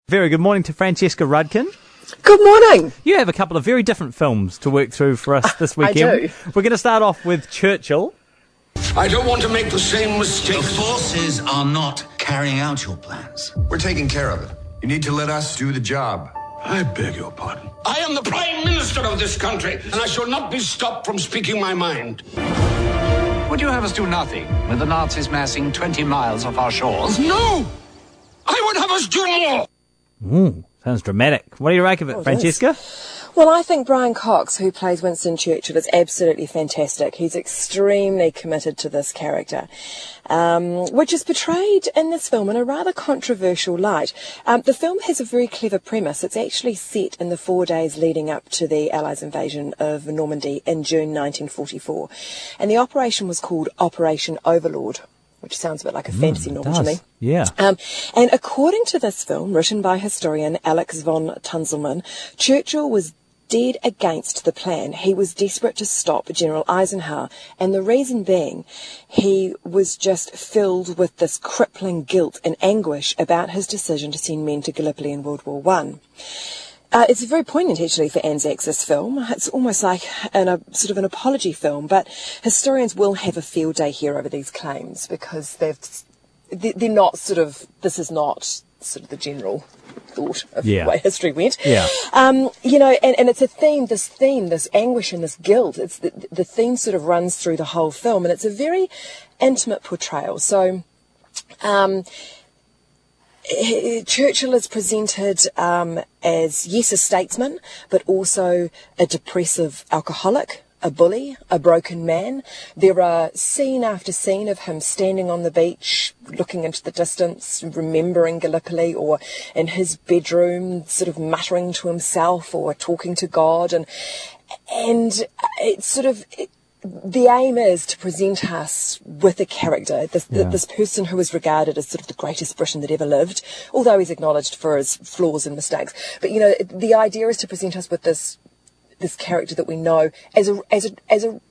Very good morning to Francesca Rudkin. Good morning. You have a couple of very different films to work through for us this weekend. I do. We're going to start off with Churchill. I don't want to make the same mistake. The forces are not carrying out your plans. We're taking care of it. You need to let us do the job. I beg your pardon. I am the Prime Minister of this country, and I shall not be stopped from speaking my mind. Would you have us do nothing with the Nazis massing 20 miles off our shores? No! I would have us do more! Ooh, sounds dramatic. What do you make of it, Francesca? Well, I think Brian Cox, who plays Winston Churchill, is absolutely fantastic. He's extremely committed to this character, which is portrayed in this film in a rather controversial light. The film has a very clever premise. It's actually set in the 4 days leading up to the Allies' invasion of Normandy in June 1944. And the operation was called Operation Overlord, which sounds a bit like a fantasy novel to me. Yeah. And according to this film, written by historian Alex von Tunzelmann, Churchill was dead against the plan. He was desperate to stop General Eisenhower, and the reason being he was just filled with this crippling guilt and anguish about his decision to send men to Gallipoli in World War One. It's very poignant, actually, for Anzacs, this film. It's almost like sort of an apology film, but historians will have a field day here over these claims because they're not sort of, this is not sort of the general thought of the way history went. Yeah. And it's a theme, this anguish and this guilt. It's the theme sort of runs through the whole film, and it's a very intimate portrayal. So, Churchill is presented as, yes, a statesman, but also a depressive alcoholic, a bully, a broken man. There are scene after scene of him standing on the beach, looking into the distance, remembering Gallipoli, or in his bedroom, sort of muttering to himself or talking to God. And it's sort of... the aim is to present us with a character, this person who is regarded as sort of the greatest Briton that ever lived, although he's acknowledged for his flaws and mistakes. But, the idea is to present us with this character that we know as a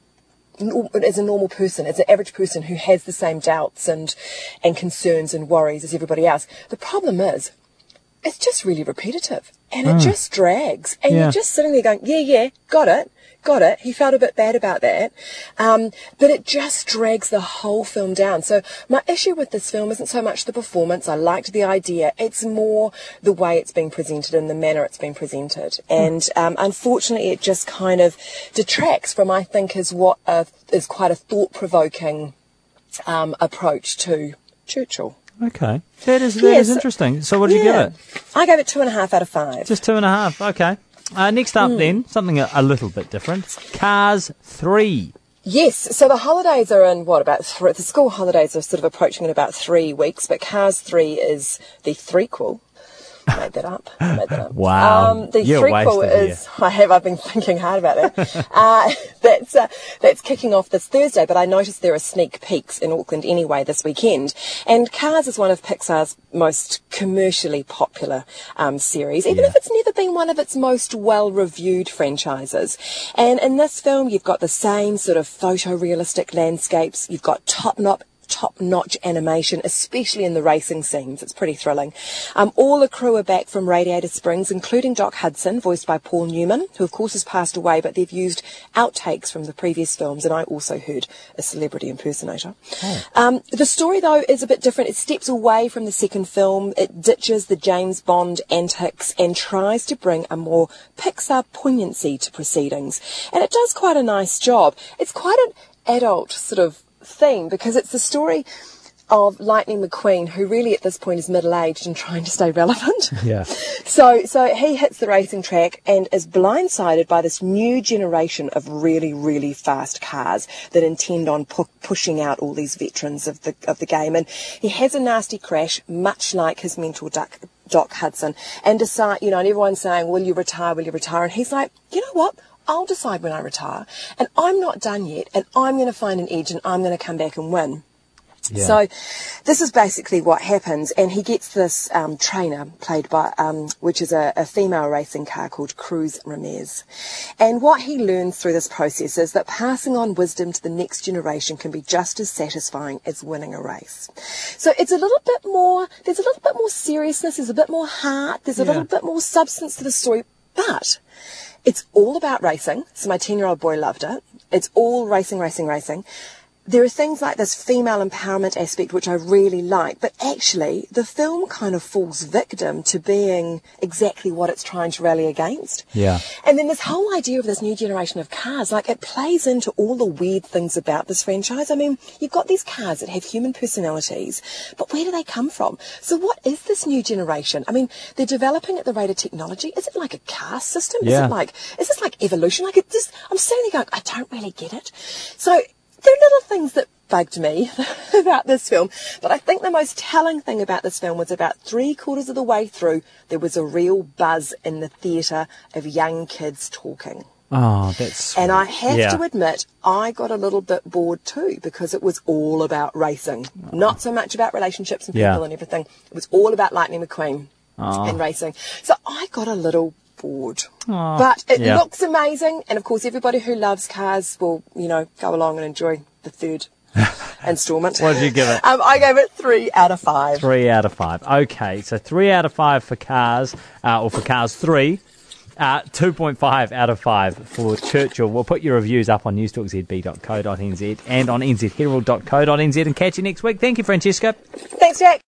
normal person, as an average person who has the same doubts and concerns and worries as everybody else. The problem is, it's just really repetitive, and it just drags, and you're just sitting there going, yeah, got it. He felt a bit bad about that. But it just drags the whole film down. So my issue with this film isn't so much the performance. I liked the idea. It's more the way it's being presented and the manner it's being presented. And unfortunately, it just kind of detracts from, I think, is quite a thought-provoking approach to Churchill. Okay. That is interesting. So what did you give it? I gave it 2.5 out of 5. Just 2.5. Okay. Next up then, something a little bit different. Cars 3. Yes, so the holidays are in, the school holidays are sort of approaching in about 3 weeks, but Cars 3 is the threequel. I made that up. Wow. The threequel is, I've been thinking hard about that. That's kicking off this Thursday, but I noticed there are sneak peeks in Auckland anyway this weekend. And Cars is one of Pixar's most commercially popular series, even if it's never been one of its most well-reviewed franchises. And in this film, you've got the same sort of photorealistic landscapes. You've got top-notch animation, especially in the racing scenes. It's pretty thrilling. All the crew are back from Radiator Springs, including Doc Hudson, voiced by Paul Newman, who of course has passed away, but they've used outtakes from the previous films, and I also heard a celebrity impersonator. The story, though, is a bit different. It steps away from the second film. It ditches the James Bond antics and tries to bring a more Pixar poignancy to proceedings. And it does quite a nice job. It's quite an adult sort of theme, because it's the story of Lightning McQueen, who really at this point is middle-aged and trying to stay relevant. Yeah. So he hits the racing track and is blindsided by this new generation of really, really fast cars that intend on pushing out all these veterans of the game. And he has a nasty crash, much like his mentor Doc Hudson, and decide, and everyone's saying, will you retire? And he's like, you know what? I'll decide when I retire, and I'm not done yet, and I'm going to find an edge, and I'm going to come back and win. Yeah. So this is basically what happens, and he gets this trainer played by, which is a female racing car called Cruz Ramirez. And what he learns through this process is that passing on wisdom to the next generation can be just as satisfying as winning a race. So it's there's a little bit more seriousness, there's a bit more heart, there's a little bit more substance to the story, but it's all about racing. So my 10-year-old boy loved it. It's all racing, racing, racing. There are things like this female empowerment aspect, which I really like, but actually the film kind of falls victim to being exactly what it's trying to rally against. Yeah. And then this whole idea of this new generation of cars, like it plays into all the weird things about this franchise. I mean, you've got these cars that have human personalities, but where do they come from? So what is this new generation? I mean, they're developing at the rate of technology. Is it like a caste system? Yeah. Is this like evolution? Like I'm sitting there going, I don't really get it. So there are little things that bugged me about this film, but I think the most telling thing about this film was about 3/4 of the way through, there was a real buzz in the theatre of young kids talking. Oh, that's sweet. And I have to admit, I got a little bit bored too, because it was all about racing. Not so much about relationships and people and everything. It was all about Lightning McQueen and racing. So I got a little bored. But it looks amazing, and of course everybody who loves cars will, go along and enjoy the third installment. What did you give it? I gave it 3 out of 5. 3 out of 5. Okay, so 3 out of 5 for Cars, or for Cars 3. 2.5 out of 5 for Churchill. We'll put your reviews up on newstalkzb.co.nz and on nzherald.co.nz and catch you next week. Thank you, Francesca. Thanks, Jack.